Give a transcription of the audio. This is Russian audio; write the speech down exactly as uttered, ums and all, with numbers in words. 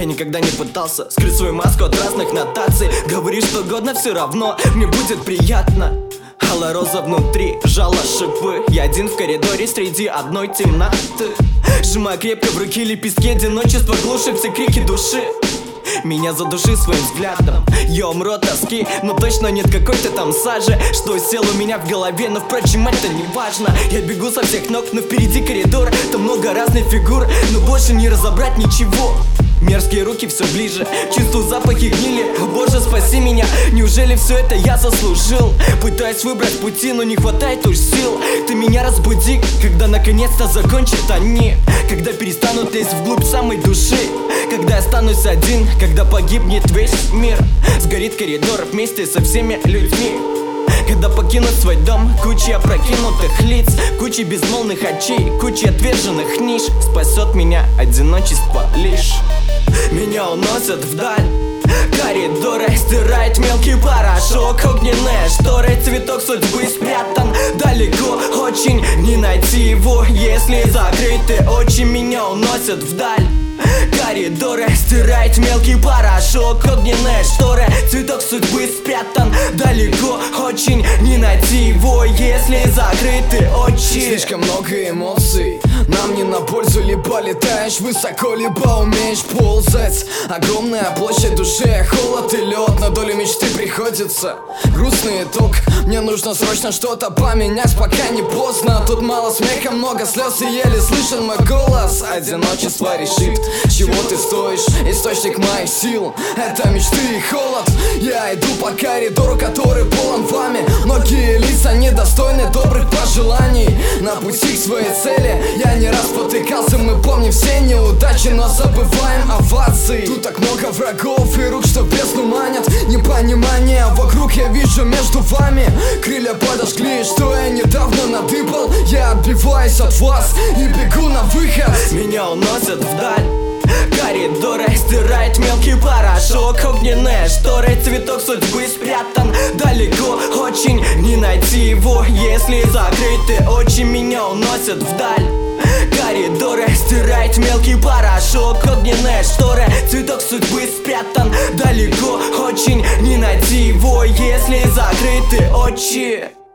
никогда не пытался скрыть свою маску от разных нотаций. Говоришь, что угодно, все равно мне будет приятно. Алая роза внутри, жало шипы. Я один в коридоре среди одной темноты. Сжимая крепко в руки лепестки, одиночество глушит все крики души. Меня задуши своим взглядом, я умру от тоски, но точно нет какой-то там сажи, что сел у меня в голове, но впрочем это не важно. Я бегу со всех ног, но впереди коридор, там много разных фигур, но больше не разобрать ничего. Мерзкие руки все ближе, чувствую запахи гнили. О боже, спаси меня, неужели все это я заслужил? Пытаюсь выбрать пути, но не хватает уж сил. Ты меня разбуди, когда наконец-то закончат они, когда перестанут лезть вглубь самой души, когда я останусь один, когда погибнет весь мир. Сгорит коридор вместе со всеми людьми, когда покинут свой дом куча опрокинутых лиц, куча безмолвных очей, куча отверженных ниш. Спасет меня одиночество лишь. Меня уносят вдаль коридоры, стирает мелкий порошок, огненные шторы. Цветок судьбы спрятан далеко, очень не найти его, если закрыты очи. Меня уносят вдаль коридоры, стирает мелкий порошок, огненные шторы. Цветок судьбы спрятан далеко, очень не найти его, если закрыты очи. Слишком много эмоций, нам не на пользу. Либо летаешь высоко, либо умеешь ползать. Огромная площадь души, холод и лед, на долю мечты приходится грустный итог. Мне нужно срочно что-то поменять, пока не поздно. Тут мало смеха, много слез и еле слышен мой голос. Одиночество решит, чего ты стоишь, источник моих сил — это мечты и холод. Я иду по коридору, который полон вами. Многие лица недостойны добрых пожеланий. На пути к своей цели я не раз потыкался. Мы помним все неудачи, но забываем овации. Тут так много врагов и рук, что в бездну манят. Непонимание вокруг я вижу между вами. Крылья подожгли, что я недавно надыбал. Я отбиваюсь от вас и бегу на выход. Меня уносят вдаль коридоры, стирает мелкий порошок, огненные шторы. Цветок судьбы спрятан далеко, очень не найти его, если закрыты очи. Меня уносят вдаль коридоры, стирает мелкий порошок, огненные шторы. Цветок судьбы спрятан далеко, очень не найти его, если закрыты очи.